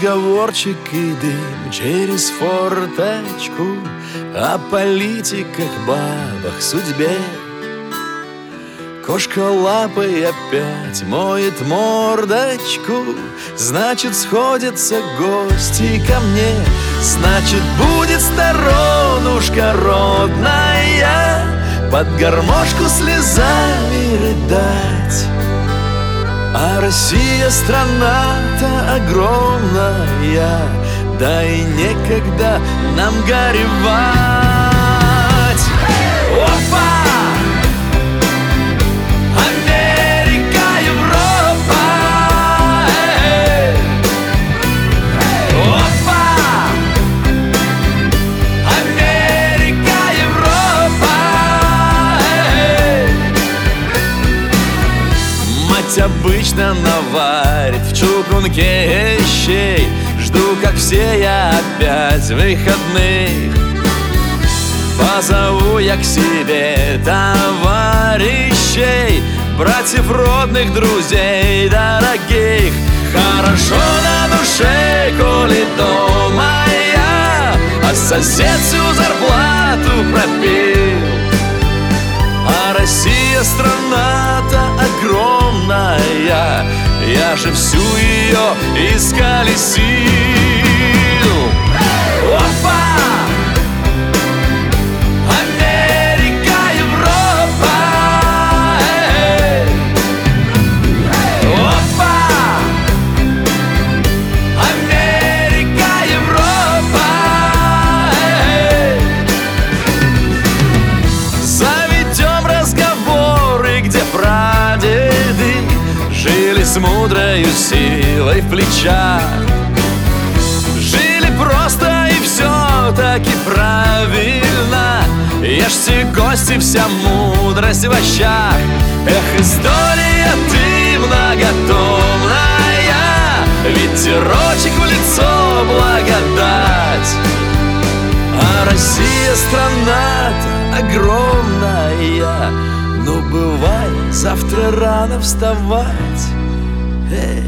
разговорчик и дым через форточку о политиках, бабах, судьбе. Кошка лапой опять моет мордочку, значит, сходятся гости ко мне. Значит, будет сторонушка родная под гармошку слезами рыдать. А Россия страна-то огромная, да и некогда нам горевать. Опа! Америка, Европа! Опа! Америка, Европа! Мать обычно наварит в чугунке щей. Жду, как все, я опять выходных. Позову я к себе товарищей, братьев, родных, друзей дорогих. Хорошо на душе, коли дома я, а сосед всю зарплату пропил. А Россия страна-то огромная, я же всю ее исколесил. Опа! Америка, Европа! Опа! Америка, Европа! Заведем разговоры, где прадеды жили с мудрою силой в плечах. Жили просто и все-таки правильно. Ешьте кости, вся мудрость в овощах. Эх, история, ты многотомная, ветерочек в лицо, благодать. А Россия страна-то огромная, ну бывай завтра рано вставать.